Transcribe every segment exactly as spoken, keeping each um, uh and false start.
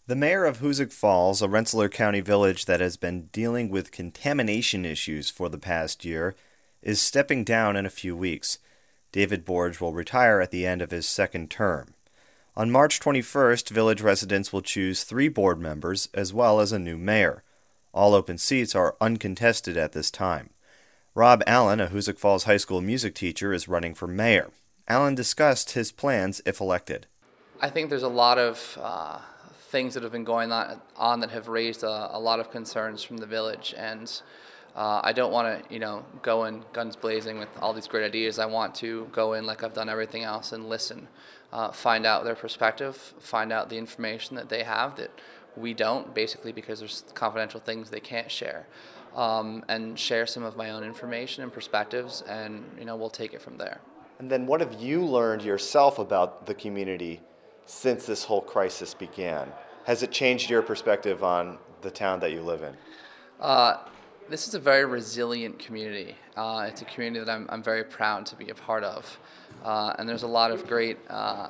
The mayor of Hoosick Falls, a Rensselaer County village that has been dealing with contamination issues for the past year, is stepping down in a few weeks. David Borge will retire at the end of his second term. On March twenty-first, village residents will choose three board members as well as a new mayor. All open seats are uncontested at this time. Rob Allen, a Hoosick Falls High School music teacher, is running for mayor. Allen discussed his plans if elected. I think there's a lot of uh, things that have been going on, on that have raised a, a lot of concerns from the village, and uh, I don't want to, you know, go in guns blazing with all these great ideas. I want to go in like I've done everything else and listen, uh, find out their perspective, find out the information that they have that we don't, basically because there's confidential things they can't share, um, and share some of my own information and perspectives, and you know, we'll take it from there. And then what have you learned yourself about the community since this whole crisis began? Has it changed your perspective on the town that you live in? Uh, this is a very resilient community. Uh, it's a community that I'm, I'm very proud to be a part of. Uh, and there's a lot of great uh,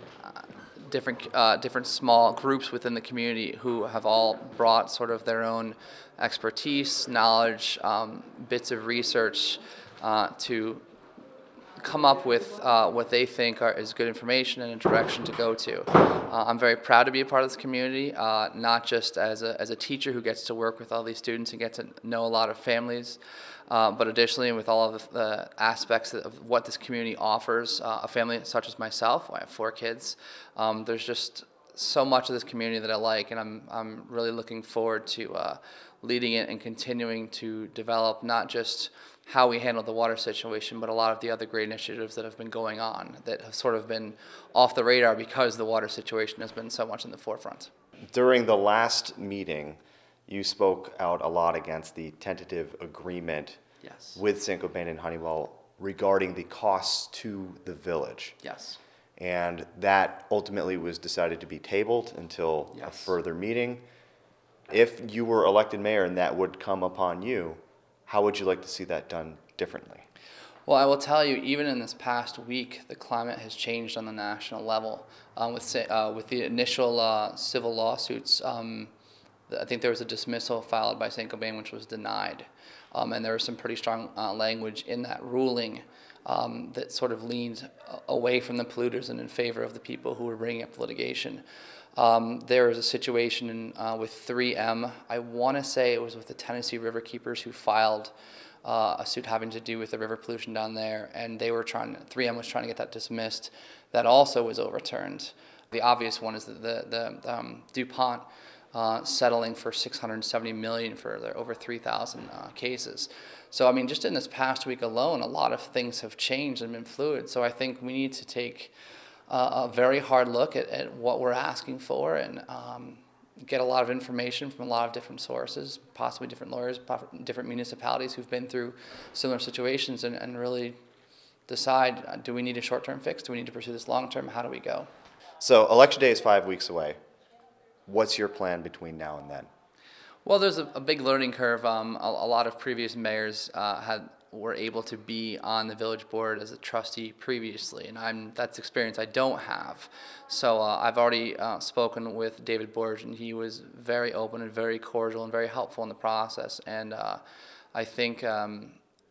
different uh, different small groups within the community who have all brought sort of their own expertise, knowledge, um, bits of research uh, to come up with uh, what they think are, is good information and a direction to go to. Uh, I'm very proud to be a part of this community, uh, not just as a, as a teacher who gets to work with all these students and get to know a lot of families, uh, but additionally with all of the, the aspects of what this community offers. Uh, a family such as myself, I have four kids, um, there's just so much of this community that I like, and I'm, I'm really looking forward to uh, leading it and continuing to develop not just how we handle the water situation, but a lot of the other great initiatives that have been going on that have sort of been off the radar because the water situation has been so much in the forefront. During the last meeting, you spoke out a lot against the tentative agreement Yes. with Saint-Gobain and Honeywell regarding the costs to the village. Yes. And that ultimately was decided to be tabled until a Yes. further meeting. If you were elected mayor and that would come upon you, how would you like to see that done differently? Well, I will tell you, even in this past week, the climate has changed on the national level. Um, with sa- uh, with the initial uh, civil lawsuits, um, I think there was a dismissal filed by Saint-Gobain, which was denied. Um, and there was some pretty strong uh, language in that ruling um, that sort of leaned away from the polluters and in favor of the people who were bringing up the litigation. Um, there was a situation in, uh, with three M. I want to say it was with the Tennessee Riverkeepers who filed uh, a suit having to do with the river pollution down there, and they were trying. three M was trying to get that dismissed. That also was overturned. The obvious one is that the the um, DuPont uh, settling for six hundred seventy million dollars for their over three thousand uh, cases. So I mean, just in this past week alone, a lot of things have changed and been fluid. So I think we need to take Uh, a very hard look at, at what we're asking for, and um, get a lot of information from a lot of different sources, possibly different lawyers, different municipalities who've been through similar situations, and, and really decide, uh, do we need a short-term fix? Do we need to pursue this long-term? How do we go? So election day is five weeks away. What's your plan between now and then? Well, there's a, a big learning curve. Um, a, a lot of previous mayors uh, had were able to be on the village board as a trustee previously, and I'm that's experience I don't have. So uh, I've already uh, spoken with David Borge, and he was very open and very cordial and very helpful in the process. And uh, I think um,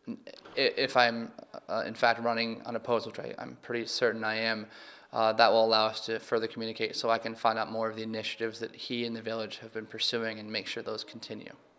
if I'm uh, in fact running unopposed, which I, I'm pretty certain I am, uh, that will allow us to further communicate so I can find out more of the initiatives that he and the village have been pursuing and make sure those continue.